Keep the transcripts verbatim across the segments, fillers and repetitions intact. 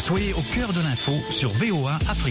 Soyez au cœur de l'info sur V O A Afrique.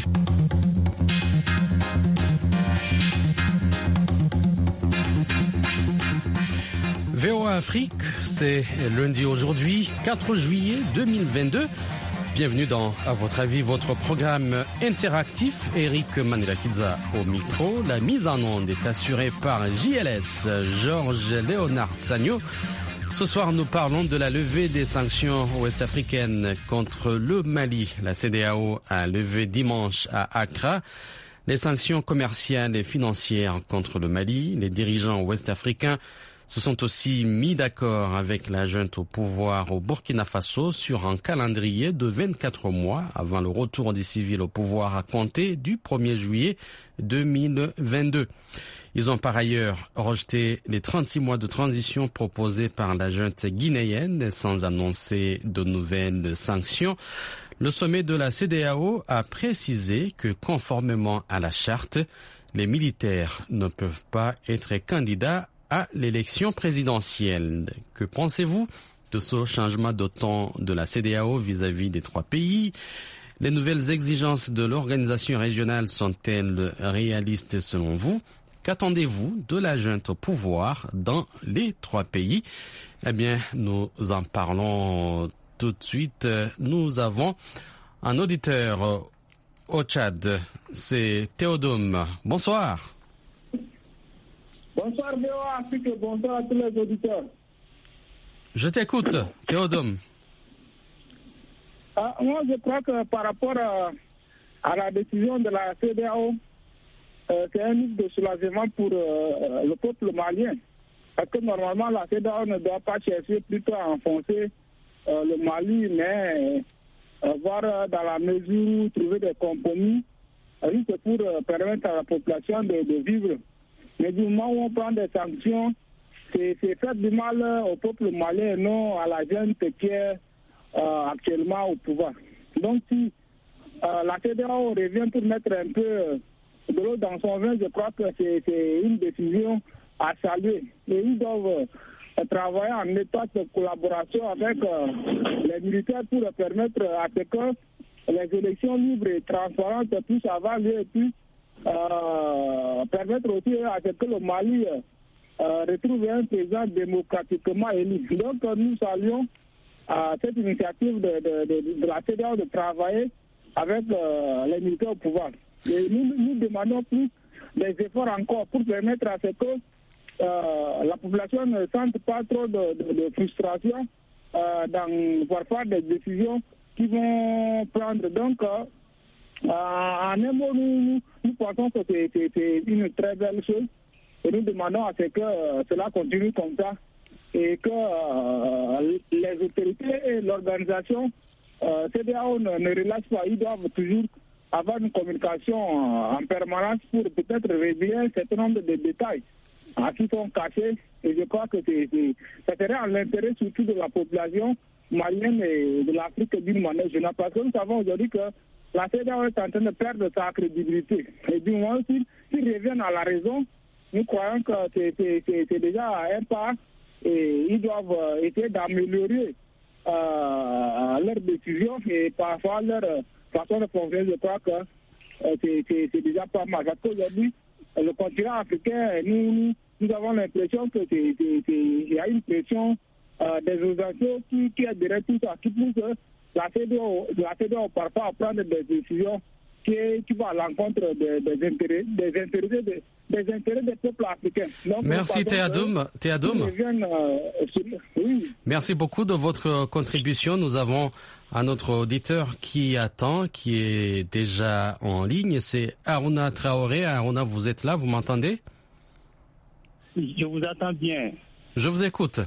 V O A Afrique, c'est lundi aujourd'hui, quatre juillet deux mille vingt-deux. Bienvenue dans À votre avis, votre programme interactif. Eric Manilakidza au micro. La mise en onde est assurée par J L S, Georges Léonard Sagno. Ce soir, nous parlons de la levée des sanctions ouest-africaines contre le Mali. La C E D E A O a levé dimanche à Accra les sanctions commerciales et financières contre le Mali. Les dirigeants ouest-africains se sont aussi mis d'accord avec la junte au pouvoir au Burkina Faso sur un calendrier de vingt-quatre mois avant le retour des civils au pouvoir à compter du premier juillet deux mille vingt-deux. Ils ont par ailleurs rejeté les trente-six mois de transition proposés par la junte guinéenne sans annoncer de nouvelles sanctions. Le sommet de la C E D E A O a précisé que conformément à la charte, les militaires ne peuvent pas être candidats à l'élection présidentielle. Que pensez-vous de ce changement de ton de la C E D E A O vis-à-vis des trois pays? Les nouvelles exigences de l'organisation régionale sont-elles réalistes selon vous? Qu'attendez-vous de la junte au pouvoir dans les trois pays? Eh bien, nous en parlons tout de suite. Nous avons un auditeur au Tchad. C'est Théodome. Bonsoir. Bonsoir V O A Afrique, bonsoir à tous les auditeurs. Je t'écoute, Théodome. Ah, moi, je crois que par rapport à, à la décision de la C E D E A O, euh, c'est un livre de soulagement pour euh, le peuple malien. Parce que normalement, la C E D E A O ne doit pas chercher plutôt à enfoncer euh, le Mali, mais euh, voir euh, dans la mesure où trouver des compromis, juste pour euh, permettre à la population de, de vivre. Mais du moment où on prend des sanctions, c'est faire du mal au peuple malien et non à la junte qui est euh, actuellement au pouvoir. Donc si euh, la C E D E A O revient pour mettre un peu de l'eau dans son vin, je crois que c'est une décision à saluer. Et ils doivent euh, travailler en étroite collaboration avec euh, les militaires pour permettre à ce que les élections libres et transparentes puissent avoir lieu et puis Euh, permettre aussi à ce que le Mali euh, retrouve un président démocratiquement élu. Donc euh, nous saluons euh, cette initiative de, de, de, de la C E D E A O de travailler avec euh, les militaires au pouvoir. Et nous, nous demandons plus des efforts encore pour permettre à ce que euh, la population ne sente pas trop de, de, de frustration euh, dans parfois des décisions qu'ils vont prendre. Donc euh, Euh, en un mot, nous, nous pensons que c'est une très belle chose et nous demandons à ce que euh, cela continue comme ça et que euh, les autorités et l'organisation euh, C E D E A O ne, ne relâchent pas. Ils doivent toujours avoir une communication euh, en permanence pour peut-être révéler un certain nombre de détails hein, qui sont cachés et je crois que c'est ça serait en l'intérêt surtout de la population malienne et de l'Afrique d'une manière générale parce que nous savons aujourd'hui que la C E D E A O est en train de perdre sa crédibilité. Et du moins, s'ils si reviennent à la raison, nous croyons que c'est déjà un pas et ils doivent essayer d'améliorer euh, leurs décisions et parfois leur façon de fonctionner. Je crois que euh, c'est déjà pas mal. Parce qu'aujourd'hui, le continent africain, nous, nous avons l'impression que il y a une pression euh, des organisations qui, qui est derrière tout ça, qui pousse la C E D E A O, la C E D E A O parfois à prendre des décisions qui, qui vont à l'encontre des, des intérêts, des intérêts, des, des intérêts des peuples africains. Donc, merci Théodome. Théodome. Euh, oui. Merci beaucoup de votre contribution. Nous avons un autre auditeur qui attend, qui est déjà en ligne. C'est Aruna Traoré. Aruna, vous êtes là, vous m'entendez? Je vous attends bien. Je vous écoute.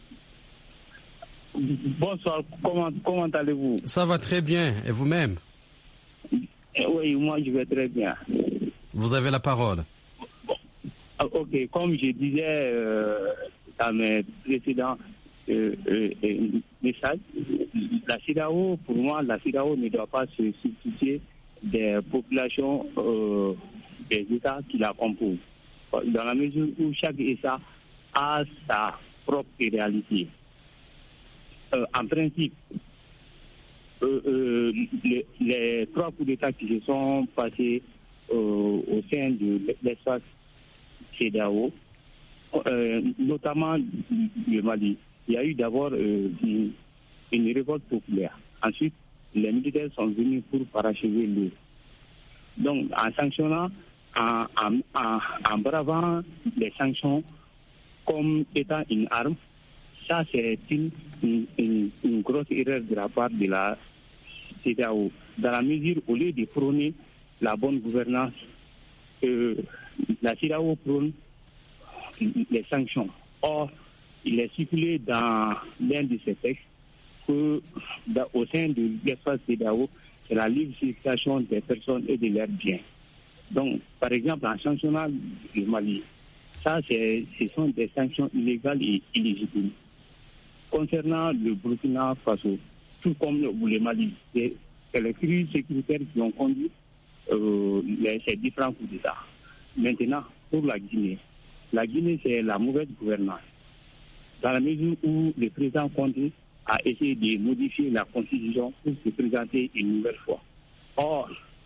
Bonsoir, comment, comment allez-vous? Ça va très bien, et vous-même? Oui, moi je vais très bien. Vous avez la parole. Ok, comme je disais euh, dans mes précédents euh, euh, messages, la C E D E A O, pour moi, la C E D E A O ne doit pas se substituer des populations euh, des États qui la composent. Dans la mesure où chaque État a sa propre réalité. Euh, en principe, euh, euh, les, les trois coups d'État qui se sont passés euh, au sein de l'espace CEDEAO, euh, notamment le Mali, il y a eu d'abord euh, une, une révolte populaire. Ensuite, les militaires sont venus pour parachever le. Donc, en sanctionnant, en, en, en, en bravant les sanctions comme étant une arme, ça c'est une, une, une, une grosse erreur de la part de la CEDEAO. Dans la mesure, au lieu de prôner la bonne gouvernance, euh, la CEDEAO prône les sanctions. Or, il est stipulé dans l'un de ces textes que, dans, au sein de l'espace CEDEAO, c'est la libre circulation des personnes et de leurs biens. Donc, par exemple, en sanctionnant le Mali, ça, c'est, ce sont des sanctions illégales et illégitimes. Concernant le Burkina Faso, tout comme le, le Mali, c'est, c'est les crises sécuritaires qui ont conduit euh, les, ces différents coups d'État. Maintenant, pour la Guinée, la Guinée, c'est la mauvaise gouvernance. Dans la mesure où le président Condé a essayé de modifier la constitution pour se présenter une nouvelle fois. Or,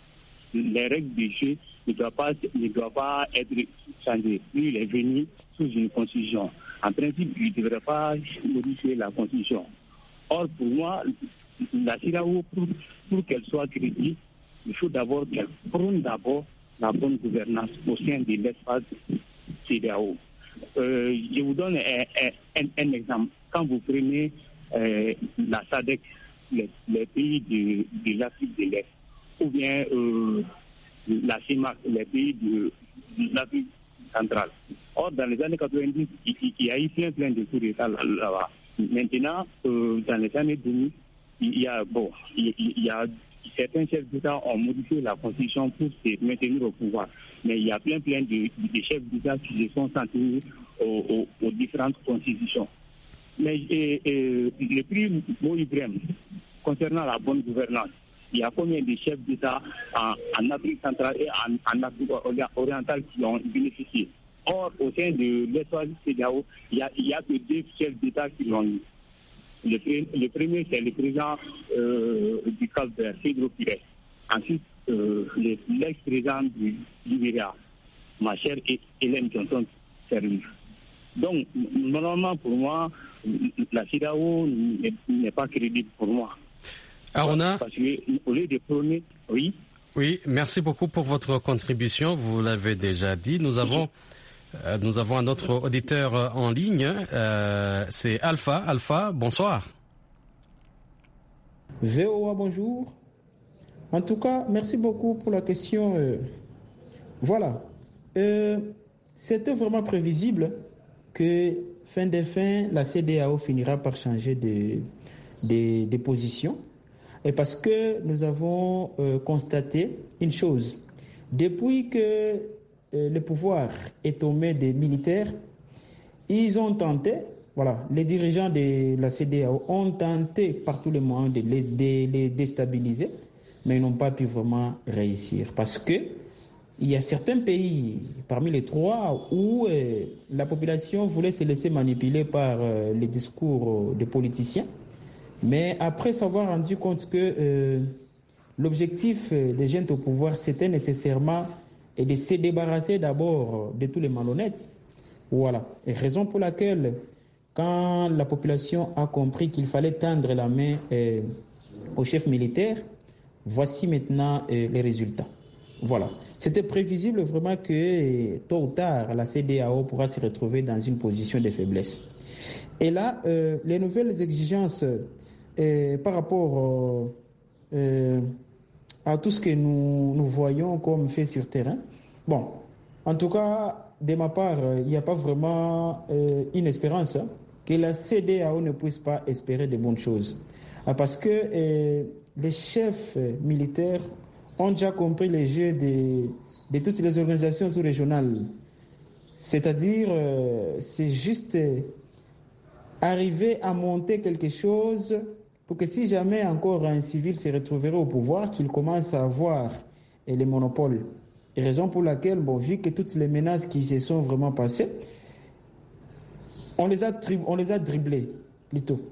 les règles du jeu ne doivent pas, ne doivent pas être changées. Lui, il est venu sous une constitution. En principe, il ne devrait pas modifier la constitution. Or, pour moi, la CEDEAO, pour, pour qu'elle soit crédible, il faut d'abord qu'elle prône d'abord la bonne gouvernance au sein de l'espace CEDEAO. Euh, je vous donne un, un, un exemple. Quand vous prenez euh, la SADC, les, les pays de, de l'Afrique de l'Est, ou bien euh, la CEMAC, les pays de, de l'Afrique centrale. Or, dans les années quatre-vingt-dix, il, il y a eu plein, plein de coups d'État là-bas. Maintenant, euh, dans les années deux mille, il y a, bon, il, il y a certains chefs d'État ont modifié la constitution pour se maintenir au pouvoir. Mais il y a plein, plein de, de chefs d'État qui se sont sentis aux, aux, aux différentes constitutions. Mais et, et, le prix Mo-Ibrahim, concernant la bonne gouvernance, il y a combien de chefs d'État en, en Afrique centrale et en, en Afrique orientale qui ont bénéficié? Or, au sein de l'espace CEDEAO, il n'y a, il y a que deux chefs d'État qui l'ont eu. Le, le premier, c'est le président euh, du Cap-Vert, Pedro Pires. Ensuite, euh, le, l'ex-président du Libéria, ma chère Hélène Johnson Sirleaf. Donc, normalement, pour moi, la CEDEAO n'est, n'est pas crédible pour moi. Arona, parce qu'au lieu de prôner, oui. Oui, merci beaucoup pour votre contribution. Vous l'avez déjà dit. Nous avons, euh, nous avons un autre auditeur en ligne. Euh, c'est Alpha. Alpha, bonsoir. V O A, bonjour. En tout cas, merci beaucoup pour la question. Euh, voilà. Euh, c'était vraiment prévisible que, fin des fins, la CEDEAO finira par changer de, de, de position. Et parce que nous avons euh, constaté une chose. Depuis que euh, le pouvoir est aux mains des militaires, ils ont tenté, voilà, les dirigeants de la CEDEAO ont tenté par tous les moyens de les, de les déstabiliser, mais ils n'ont pas pu vraiment réussir. Parce que il y a certains pays, parmi les trois, où euh, la population voulait se laisser manipuler par euh, les discours euh, des politiciens. Mais après s'avoir rendu compte que euh, l'objectif des jeunes au pouvoir, c'était nécessairement de se débarrasser d'abord de tous les malhonnêtes. Voilà. Et raison pour laquelle, quand la population a compris qu'il fallait tendre la main euh, au chef militaire, voici maintenant euh, les résultats. Voilà. C'était prévisible vraiment que euh, tôt ou tard, la CEDEAO pourra se retrouver dans une position de faiblesse. Et là, euh, les nouvelles exigences euh, par rapport euh, à tout ce que nous, nous voyons comme fait sur terrain, bon, en tout cas, de ma part, il n'y a pas vraiment euh, une espérance hein, que la CEDEAO ne puisse pas espérer de bonnes choses. Parce que euh, les chefs militaires ont déjà compris les jeux de, de toutes les organisations sous-régionales. C'est-à-dire, euh, c'est juste euh, arriver à monter quelque chose pour que si jamais encore un civil se retrouverait au pouvoir, qu'il commence à avoir euh, les monopoles. Et raison pour laquelle, bon, vu que toutes les menaces qui se sont vraiment passées, on les a, tri- on les a dribblées, plutôt.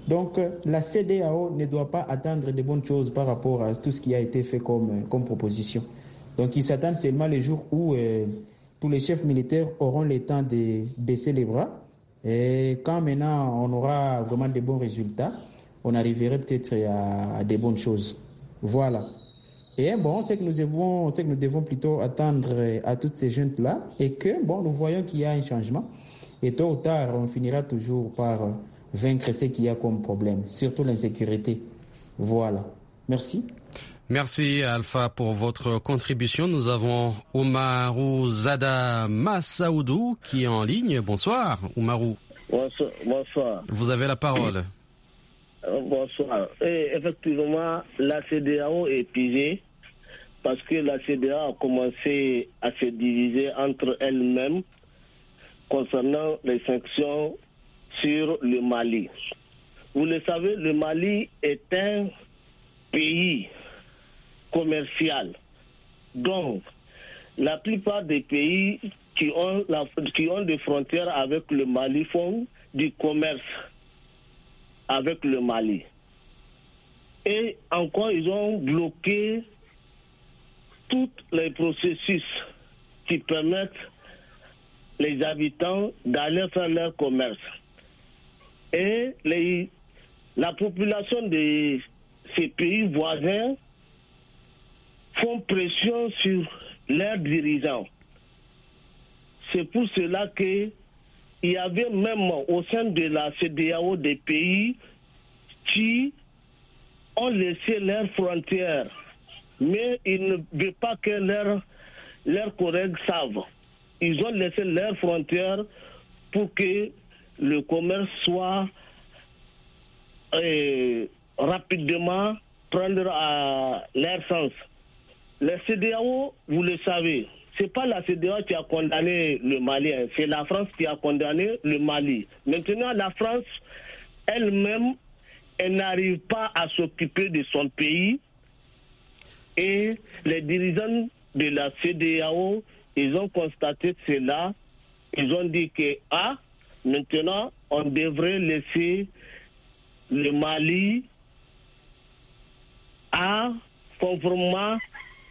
Donc, la C E D E A O ne doit pas attendre de bonnes choses par rapport à tout ce qui a été fait comme, comme proposition. Donc, ils s'attendent seulement les jours où euh, tous les chefs militaires auront le temps de baisser les bras. Et quand maintenant on aura vraiment de bons résultats, on arriverait peut-être à, à des bonnes choses. Voilà. Et bon, c'est que nous devons, c'est que nous devons plutôt attendre à toutes ces jeunes-là et que, bon, nous voyons qu'il y a un changement. Et tôt ou tard, on finira toujours par vaincre ce qu'il y a comme problème, surtout l'insécurité. Voilà. Merci. Merci Alpha pour votre contribution. Nous avons Oumarou Zada Massaoudou qui est en ligne. Bonsoir Oumarou. Bonsoir. Bonsoir. Vous avez la parole. Bonsoir. Et effectivement, la C E D E A O est épuisée parce que la C E D E A O a commencé à se diviser entre elle-même concernant les sanctions sur le Mali. Vous le savez, le Mali est un pays commercial. Donc, la plupart des pays qui ont, la, qui ont des frontières avec le Mali font du commerce avec le Mali. Et encore, ils ont bloqué tous les processus qui permettent les habitants d'aller faire leur commerce. Et les, la population de ces pays voisins font pression sur leurs dirigeants. C'est pour cela qu'il y avait même au sein de la C E D E A O des pays qui ont laissé leurs frontières, mais ils ne veulent pas que leurs, leurs collègues savent. Ils ont laissé leurs frontières pour que le commerce soit euh, rapidement prendre à leur sens. La C E D E A O, vous le savez, ce n'est pas la C E D E A O qui a condamné le Mali, c'est la France qui a condamné le Mali. Maintenant, la France elle-même, elle n'arrive pas à s'occuper de son pays et les dirigeants de la C E D E A O, ils ont constaté cela, ils ont dit que, ah, maintenant, on devrait laisser le Mali à conformément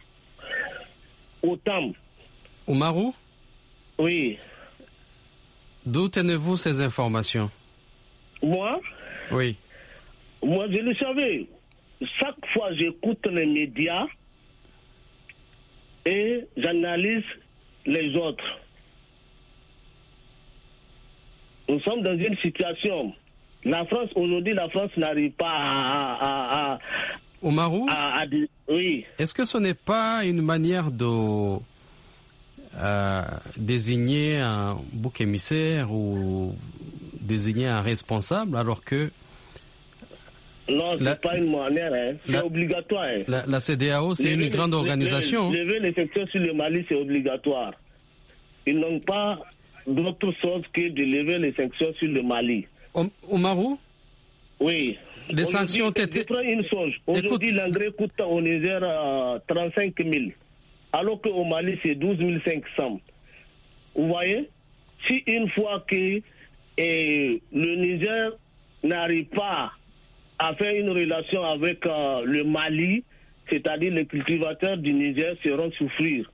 au temps. Oumarou? Oui. D'où tenez-vous ces informations? Moi? Oui. Moi, je le savais. Chaque fois, j'écoute les médias et j'analyse les autres. Nous sommes dans une situation. La France, aujourd'hui, la France n'arrive pas à... à, à Oumarou, à, à, oui. Est-ce que ce n'est pas une manière de euh, désigner un bouc émissaire ou désigner un responsable alors que... Non, ce n'est pas une manière, hein. C'est la, obligatoire. Hein. La, la C E D E A O, c'est une grande organisation. Lever les sections sur le Mali, c'est obligatoire. Ils n'ont pas d'autre chose que de lever les sanctions sur le Mali. Oumarou? Oui. Les sanctions étaient... Je prends une chose. Aujourd'hui, l'engrais coûte au Niger euh, trente-cinq mille, alors qu'au Mali, c'est douze mille cinq cents. Vous voyez? Si une fois que eh, le Niger n'arrive pas à faire une relation avec euh, le Mali, c'est-à-dire les cultivateurs du Niger seront souffrir.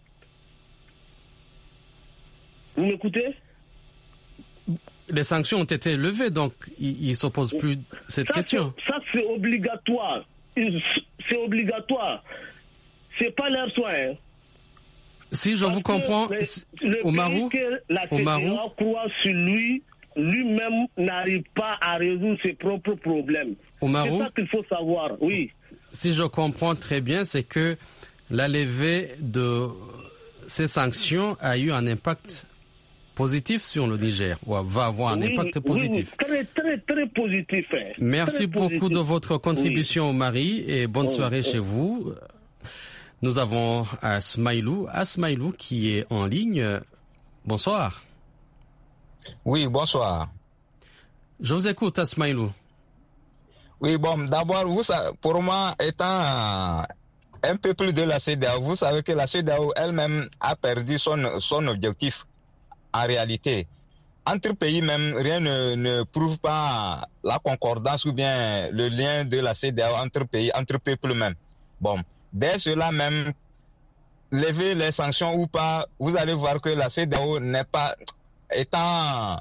Vous m'écoutez? Les sanctions ont été levées, donc ils ne s'opposent plus à cette ça, question. Ça, c'est obligatoire. C'est obligatoire. Ce n'est pas leur soin. Hein. Si je Parce vous comprends, le Oumarou, pays que la C E D E A O croit sur lui, lui-même n'arrive pas à résoudre ses propres problèmes. Oumarou, c'est ça qu'il faut savoir, oui. Si je comprends très bien, c'est que la levée de ces sanctions a eu un impact positif sur le Niger, ou va avoir un oui, impact positif. Oui, oui. Très, très, très positif. Hein. Merci très beaucoup positif. de votre contribution, oui. Marie, et bonne oui, soirée oui. chez vous. Nous avons Asmaïlou, Asmaïlou qui est en ligne. Bonsoir. Oui, bonsoir. Je vous écoute, Asmaïlou. Oui, bon, d'abord, vous, pour moi, étant un peu plus de la C E D E A O, vous savez que la C E D E A O elle-même a perdu son, son objectif. En réalité, entre pays même, rien ne, ne prouve pas la concordance ou bien le lien de la C D A O entre pays, entre peuples même. Bon, dès cela même, lever les sanctions ou pas, vous allez voir que la C D A O n'est pas, étant,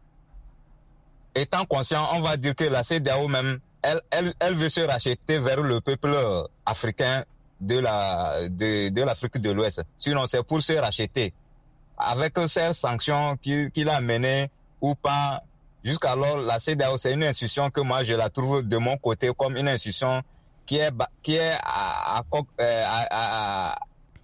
étant conscient, on va dire que la C D A O même, elle, elle, elle veut se racheter vers le peuple africain de la, de, de l'Afrique de l'Ouest. Sinon, c'est pour se racheter. Avec ces sanctions qu'il, qu'il a menées ou pas, jusqu'alors, la C D A O, c'est une institution que moi, je la trouve de mon côté comme une institution qui est, qui est à, à, à, à,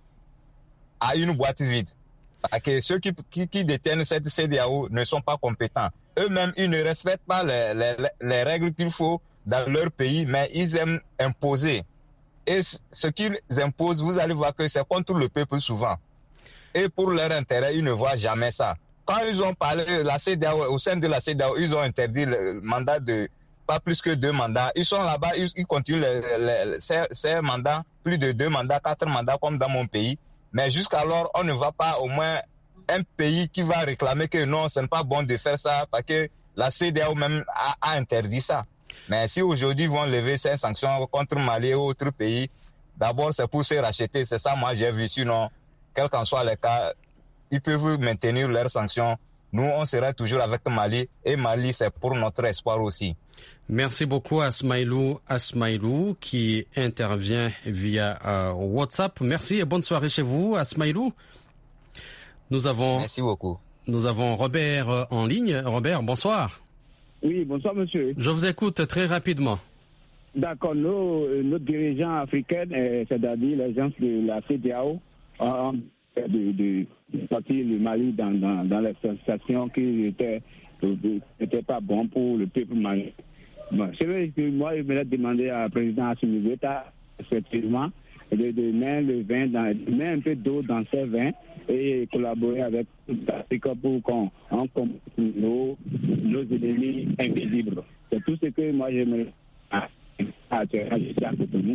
à une boîte vide. Parce que ceux qui, qui, qui détiennent cette C D A O ne sont pas compétents. Eux-mêmes, ils ne respectent pas les, les, les règles qu'il faut dans leur pays, mais ils aiment imposer. Et ce qu'ils imposent, vous allez voir que c'est contre le peuple souvent. Et pour leur intérêt, ils ne voient jamais ça. Quand ils ont parlé de la C D A O, au sein de la C D A O, ils ont interdit le mandat de pas plus que deux mandats. Ils sont là-bas, ils, ils continuent les, les, ces, ces mandats, plus de deux mandats, quatre mandats comme dans mon pays. Mais jusqu'alors, on ne va pas au moins un pays qui va réclamer que non, ce n'est pas bon de faire ça parce que la C D A O même a, a interdit ça. Mais si aujourd'hui ils vont lever ces sanctions contre Mali et autres pays, d'abord c'est pour se racheter, c'est ça moi j'ai vu, sinon, quel qu'en soit le cas, ils peuvent maintenir leurs sanctions. Nous, on sera toujours avec Mali et Mali, c'est pour notre espoir aussi. Merci beaucoup à Smailou Asmailou qui intervient via euh, WhatsApp. Merci et bonne soirée chez vous, Asmailou. Nous avons, Merci beaucoup. Nous avons Robert en ligne. Robert, bonsoir. Oui, bonsoir monsieur. Je vous écoute très rapidement. D'accord, nos, nos dirigeants africains, c'est-à-dire les gens de la C D A O, ont de, de, de sortir le Mali dans, dans, dans les sensations qui n'étaient pas bon pour le peuple malien. Bon, c'est vrai que moi, je voulais demander à président Assimi Goïta, effectivement, de, de mettre le vin, dans, de mettre un peu d'eau dans ces vins et collaborer avec l'Afrique pour qu'on combatte nos, nos ennemis invisibles. C'est tout ce que moi, j'aimerais ajouter à côté.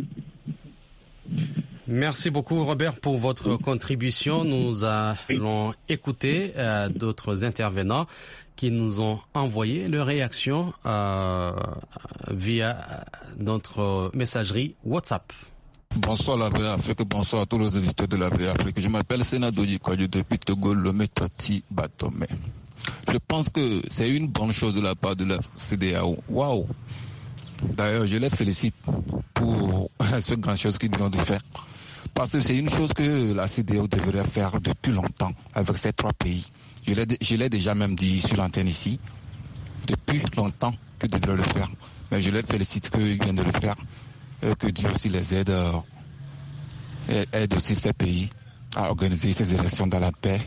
Merci beaucoup Robert pour votre contribution. Nous allons écouter euh, d'autres intervenants qui nous ont envoyé leurs réactions euh, via notre messagerie WhatsApp. Bonsoir la V Afrique, bonsoir à tous les auditeurs de la V Afrique. Je m'appelle Senado Dikodio depuis Togo, Lomé Tati Batome. Je pense que c'est une bonne chose de la part de la C D A O. Waouh! D'ailleurs, je les félicite pour ce grand chose qu'ils viennent de faire. Parce que c'est une chose que la C D A O devrait faire depuis longtemps avec ces trois pays. Je l'ai, je l'ai déjà même dit sur l'antenne ici. Depuis longtemps qu'ils devraient le faire. Mais je les félicite qu'ils viennent de le faire. Et que Dieu aussi les aide, euh, aide aussi ces pays à organiser ces élections dans la paix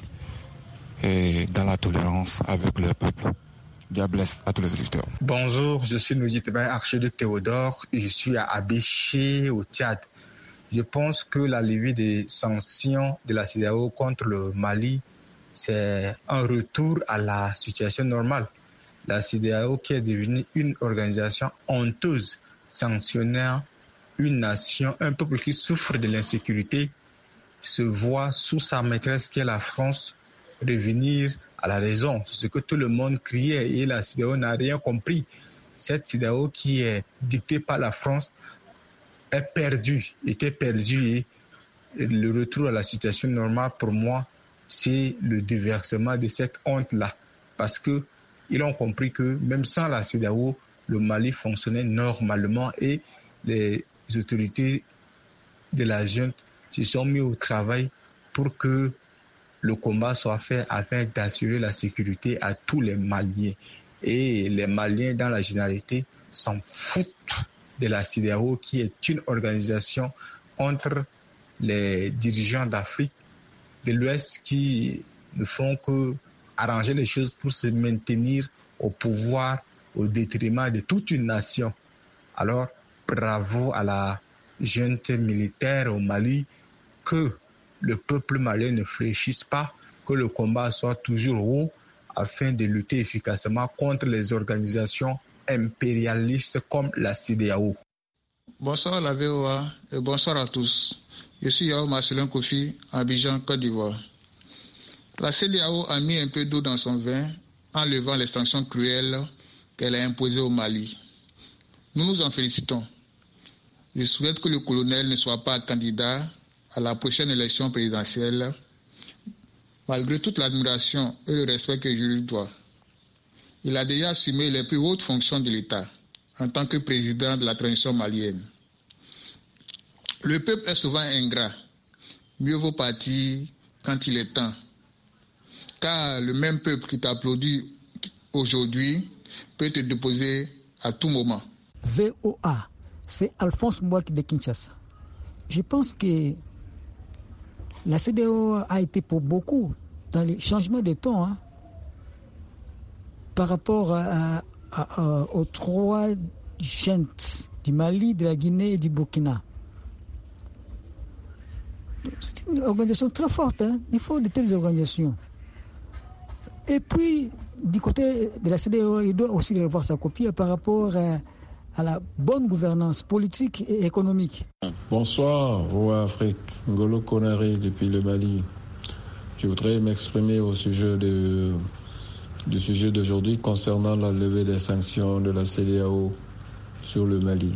et dans la tolérance avec le peuple. Dieu blesse à tous les auditeurs. Bonjour, je suis Nouzitébin, archiduc Théodore, et je suis à Abéché, au Tchad. Je pense que la levée des sanctions de la C D A O contre le Mali, c'est un retour à la situation normale. La C D A O qui est devenue une organisation honteuse, sanctionnant une nation, un peuple qui souffre de l'insécurité, se voit sous sa maîtresse qui est la France revenir à la raison. C'est ce que tout le monde criait et la C D A O n'a rien compris. Cette C D A O qui est dictée par la France est perdue, était perdue et le retour à la situation normale pour moi, c'est le déversement de cette honte-là. Parce que ils ont compris que même sans la C D A O, le Mali fonctionnait normalement et les autorités de la junte se sont mis au travail pour que le combat soit fait afin d'assurer la sécurité à tous les Maliens. Et les Maliens, dans la généralité, s'en foutent de la C D A O, qui est une organisation entre les dirigeants d'Afrique de l'Ouest qui ne font que arranger les choses pour se maintenir au pouvoir au détriment de toute une nation. Alors, bravo à la junte militaire au Mali, que le peuple malien ne fléchisse pas, que le combat soit toujours haut afin de lutter efficacement contre les organisations impérialistes comme la C D A O. Bonsoir la V O A et bonsoir à tous. Je suis Yao Marcelin Kofi, Abidjan, Côte d'Ivoire. La C D A O a mis un peu d'eau dans son vin en levant les sanctions cruelles qu'elle a imposées au Mali. Nous nous en félicitons. Je souhaite que le colonel ne soit pas candidat à la prochaine élection présidentielle, malgré toute l'admiration et le respect que je lui dois. Il a déjà assumé les plus hautes fonctions de l'État en tant que président de la transition malienne. Le peuple est souvent ingrat. Mieux vaut partir quand il est temps. Car le même peuple qui t'applaudit aujourd'hui peut te déposer à tout moment. V O A, c'est Alphonse Mbouaki de Kinshasa. Je pense que la C D A O a été pour beaucoup dans les changements de ton hein, par rapport à, à, à, aux trois gentes du Mali, de la Guinée et du Burkina. C'est une organisation très forte, hein. Il faut de telles organisations. Et puis, du côté de la C D A O, il doit aussi revoir sa copie par rapport à, à la bonne gouvernance politique et économique. Bonsoir, V O A Afrique, Ngolo Konaré depuis le Mali. Je voudrais m'exprimer au sujet de, du sujet d'aujourd'hui concernant la levée des sanctions de la C D A O sur le Mali.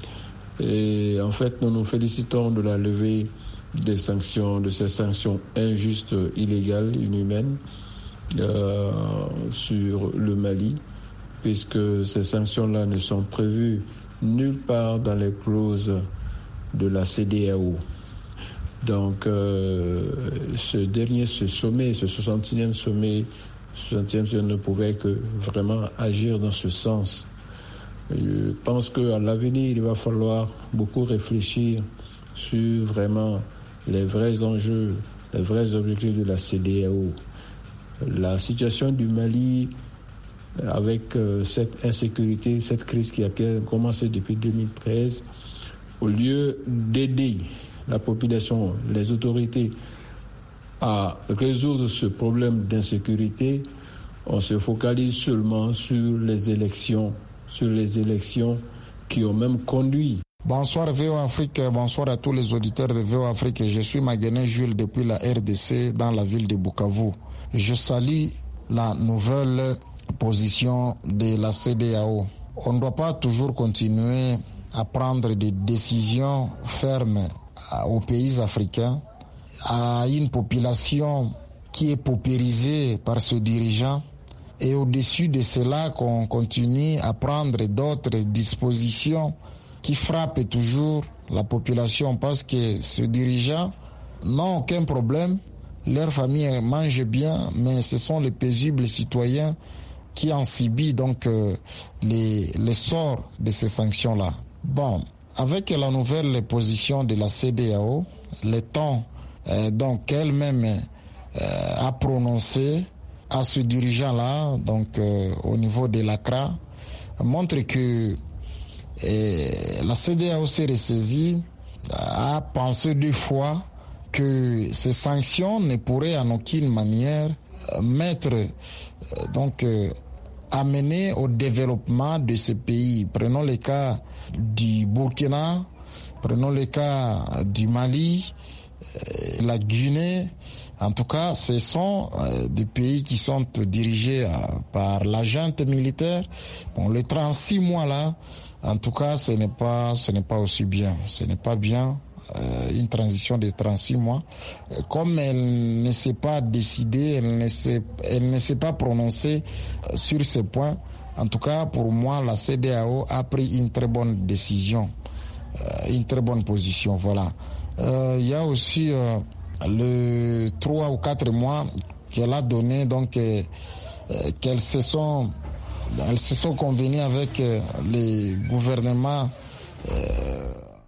Et en fait, nous nous félicitons de la levée des sanctions, de ces sanctions injustes, illégales, inhumaines euh, sur le Mali, puisque ces sanctions-là ne sont prévues nulle part dans les clauses de la C D A O. Donc, euh, ce dernier, ce sommet, ce soixantième sommet, soixantième sommet ne pouvait que vraiment agir dans ce sens. Je pense qu'à l'avenir, il va falloir beaucoup réfléchir sur vraiment les vrais enjeux, les vrais objectifs de la C D A O. La situation du Mali, avec euh, cette insécurité, cette crise qui a commencé depuis deux mille treize, au lieu d'aider la population, les autorités à résoudre ce problème d'insécurité, on se focalise seulement sur les élections, sur les élections qui ont même conduit. Bonsoir V O Afrique, bonsoir à tous les auditeurs de V O Afrique. Je suis Maguené Jules depuis la R D C dans la ville de Bukavu. Je salue la nouvelle position de la C D A O. On ne doit pas toujours continuer à prendre des décisions fermes aux pays africains, à une population qui est paupérisée par ce dirigeant, et au-dessus de cela qu'on continue à prendre d'autres dispositions qui frappent toujours la population, parce que ce dirigeant n'a aucun problème, leur famille mange bien, mais ce sont les paisibles citoyens qui en subissent donc euh, les, les sorts de ces sanctions-là. Bon, avec la nouvelle position de la C D A O, le temps euh, donc elle-même euh, a prononcé à ce dirigeant-là, donc euh, au niveau de l'A C R A, montre que euh, la C D A O s'est ressaisie, a pensé deux fois que ces sanctions ne pourraient en aucune manière euh, mettre, euh, donc euh, amener au développement de ces pays. Prenons le cas du Burkina, prenons le cas du Mali, euh, la Guinée. En tout cas, ce sont euh, des pays qui sont dirigés euh, par la junte militaire. Bon, les trente-six mois là, en tout cas, ce n'est pas, ce n'est pas aussi bien. Ce n'est pas bien. Euh, une transition de trente-six mois. Euh, comme elle ne s'est pas décidée, elle ne s'est, elle ne s'est pas prononcée euh, sur ce point. En tout cas, pour moi, la C D A O a pris une très bonne décision, euh, une très bonne position. Voilà. Euh, il y a aussi euh, le trois ou quatre mois qu'elle a donné, donc euh, euh, qu'elles se sont, elles se sont convenues avec euh, les gouvernements. Euh,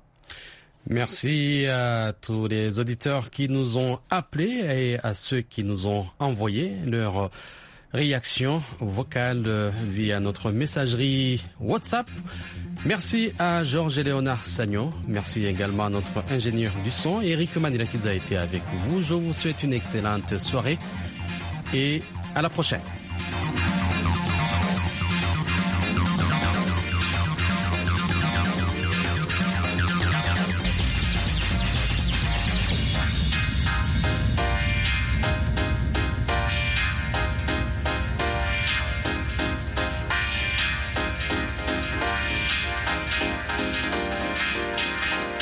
Merci à tous les auditeurs qui nous ont appelés et à ceux qui nous ont envoyé leur réaction vocale via notre messagerie WhatsApp. Merci à Georges et Léonard Sagnon. Merci également à notre ingénieur du son, Eric Manila, qui a été avec vous. Je vous souhaite une excellente soirée et à la prochaine.